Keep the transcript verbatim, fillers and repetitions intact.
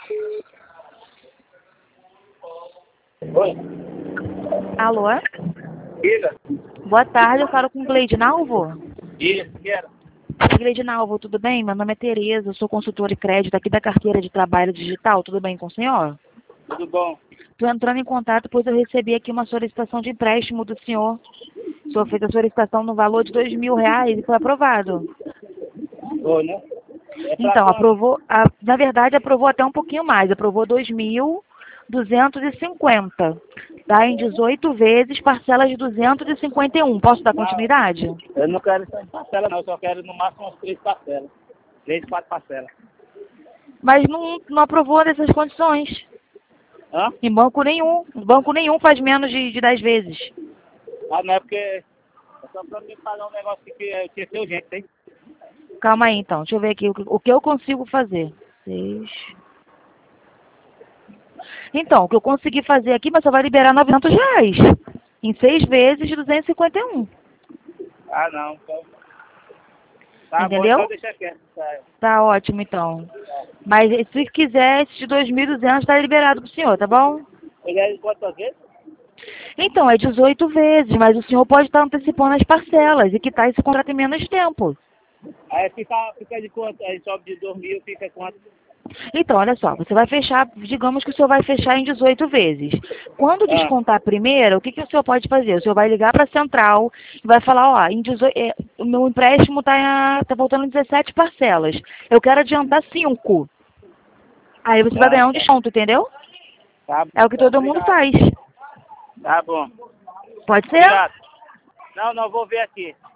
Oi. Alô? Diga. Boa tarde, eu falo com Gleide Nalvo. Isso, quero. Gleide Nalvo, tudo bem? Meu nome é Tereza, eu sou consultora de crédito aqui da carteira de trabalho digital, tudo bem com o senhor? Tudo bom? Estou entrando em contato, pois eu recebi aqui uma solicitação de empréstimo do senhor. O senhor fez a solicitação no valor de dois mil reais e foi aprovado. Foi, né? É pra Então, quanto? aprovou, a- na verdade aprovou até um pouquinho mais, aprovou dois mil duzentos e cinquenta. Dá em dezoito vezes, parcelas de duzentos e cinquenta e um. Posso dar Não, continuidade? eu não quero só em parcela, não. Eu só quero no máximo umas três parcelas. Três, quatro parcelas. Mas não, não aprovou nessas condições. Hã? Em banco nenhum. Banco nenhum faz menos de, de dez vezes. Ah, não é porque... É só pra mim pagar um negócio que eu tinha que ser urgente, hein? Calma aí, então. Deixa eu ver aqui o, que- o que eu consigo fazer. Seis. Então, o que eu consegui fazer aqui, mas só vai liberar novecentos reais. Em seis vezes de duzentos e cinquenta e um. Ah, não. Então... Tá bom, então Entendeu? deixa quieto. Tá. Tá ótimo, então. Mas se quiser, esse de dois mil e duzentos está liberado pro senhor, tá bom? Ele é de quantas vezes? Então, é dezoito vezes, mas o senhor pode estar antecipando as parcelas e quitar esse contrato em menos tempo. Aí fica, fica de quanto? Aí sobe de dois mil, fica quanto? Então, olha só, você vai fechar, digamos que o senhor vai fechar em dezoito vezes. Quando Ah, descontar primeiro, o que, que o senhor pode fazer? O senhor vai ligar para a central e vai falar, ó, em dezoito, é, o meu empréstimo está tá faltando dezessete parcelas. Eu quero adiantar cinco. Aí você vai ah, ganhar um tá. desconto, entendeu? Tá bom, É o que então, todo mundo obrigado. faz. Tá bom. Pode ser? Obrigado. Não, não, vou ver aqui.